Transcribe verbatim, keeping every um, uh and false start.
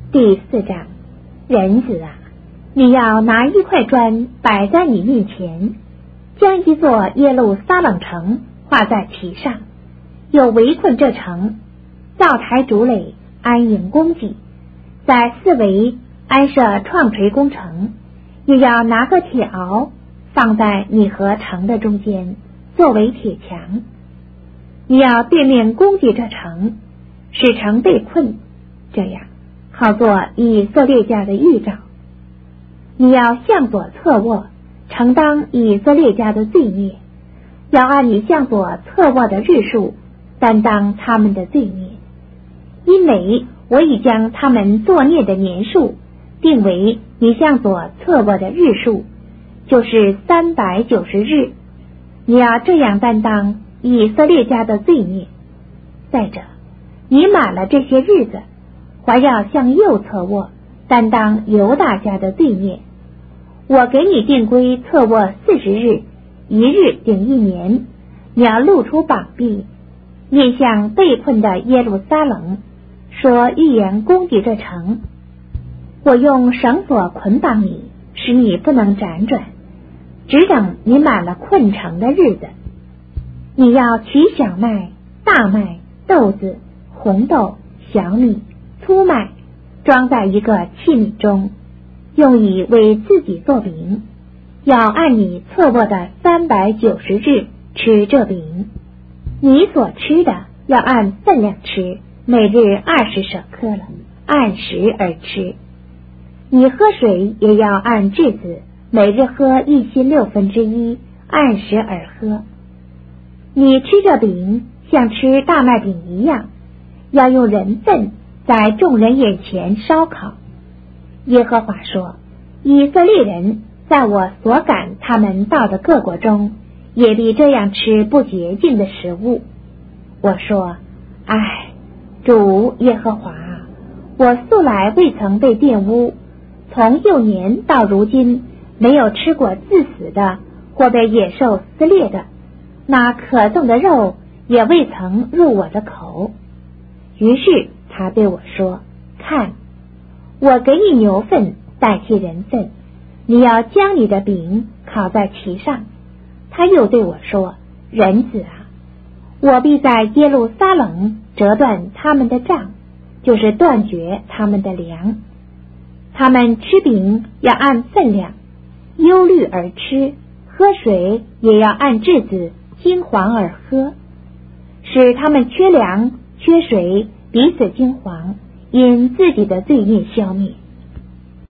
第四章，人子啊，你要拿一块砖摆在你面前，将一座耶路撒冷城画在其上，又围困这城，造台筑垒，安营供给，在四围安设创锤工程，也要拿个铁鳌放在你和城的中间，作为铁墙。你要对面攻击这城，使城被困，这样好做以色列家的预兆。你要向左侧卧，承当以色列家的罪孽，要按你向左侧卧的日数担当他们的罪孽，因为我已将他们作孽的年数定为你向左侧卧的日数，就是三百九十日。你要这样担当以色列家的罪孽。再者，你满了这些日子，还要向右侧卧，担当犹大家的罪孽。我给你定规侧卧四十日，一日顶一年。你要露出膀臂，面向被困的耶路撒冷，说预言攻击这城。我用绳索捆绑你，使你不能辗转，只等你满了困城的日子。你要取小麦、大麦、豆子、红豆、小米、粗麦，装在一个器皿中，用以为自己做饼，要按你侧卧的三百九十日吃这饼。你所吃的要按分量吃，每日二十舍克了，按时而吃。你喝水也要按质子，每日喝一斤六分之一，按时而喝。你吃这饼像吃大麦饼一样，要用人粪在众人眼前烧烤。耶和华说，以色列人在我所赶他们到的各国中，也必这样吃不洁净的食物。我说，唉，主耶和华，我素来未曾被玷污，从幼年到如今，没有吃过自死的或被野兽撕裂的，那可憎的肉也未曾入我的口。于是他对我说，看，我给你牛粪代替人粪，你要将你的饼烤在其上。他又对我说，人子啊，我必在耶路撒冷折断他们的杖，就是断绝他们的粮。他们吃饼要按分量，忧虑而吃，喝水也要按质子，惊惶而喝，使他们缺粮缺水，彼此惊惶，因自己的罪孽消灭。